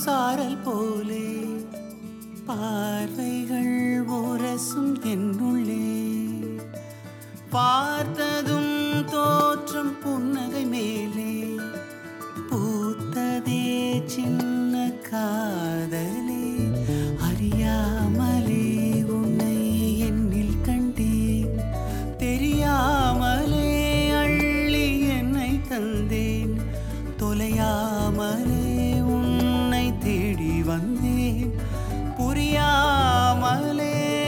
சாரல் போலே பார்வைகள் உரசும் என்னுள்ளே பார்த்ததும் தோற்றம் புன்னகை மேலே பூத்ததே சின்ன காதலே அறியாமலே உன்னை என்னில் கண்டேன் தெரியாமலே அள்ளி என்னை தந்தேன் தொலையாமலே உன்னை தேடி வந்தேன் புரியாமலே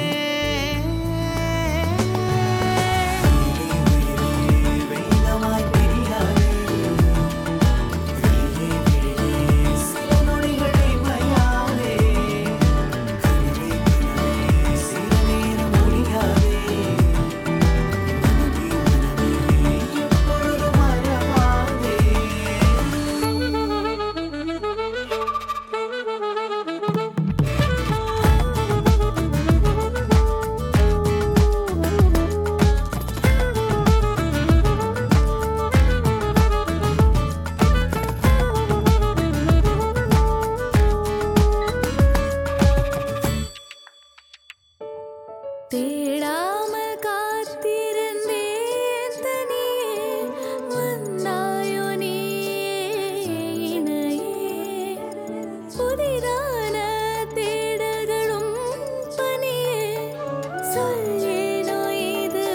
தேடாமல் காத்திருந்தேன் தனியே வந்தாயோ நீயே இணையே புதிதான தேடல்களும் பனியே சொல்லேனோ இது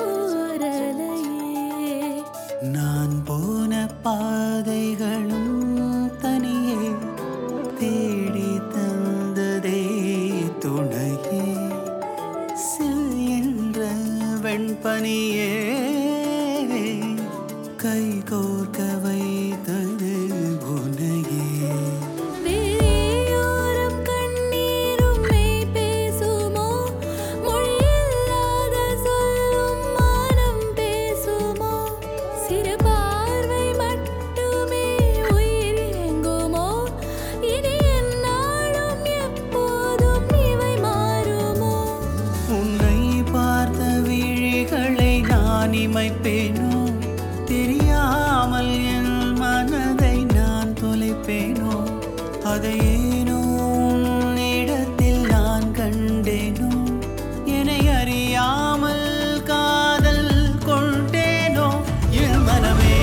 ஓரலையே நான் போன பாதைகளும் தனியே தேடி தந்ததே துணையே சில் என்ற வெண்பனியே கை கோர்க்க வைத்தது உனையே வேயோரம் கண்ணீரும் மெய் பேசுமோ மொழியில்லாத சொல்லும் மானம் பேசுமோ சிறு பார்வை மட்டுமே உயிர் எங்குமோ இனி என்னாலும் எப்போதும் இவை மாறுமோ உன்னை பார்த்த விழிகளை நான் இமைப்பேனோ தெரியாமல் என் மனதை நான் தொலைப்பேனோ அதை ஏனோ உன்னிடத்தில் நான் கண்டேனோ என்னை அறியாமல் காதல் கொண்டேனோ என் மனமே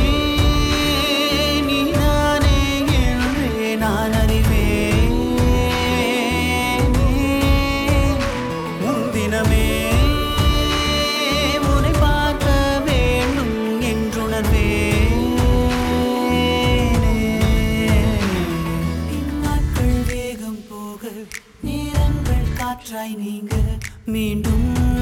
நீதானே என்றே நான் அறிவேன் முன்தினமே உன்னை பார்க்க வேண்டும் என்றுணர்வேனே நாட்கள் வேகம் போக நேரங்கள் காற்றாய் நீங்க மீண்டும்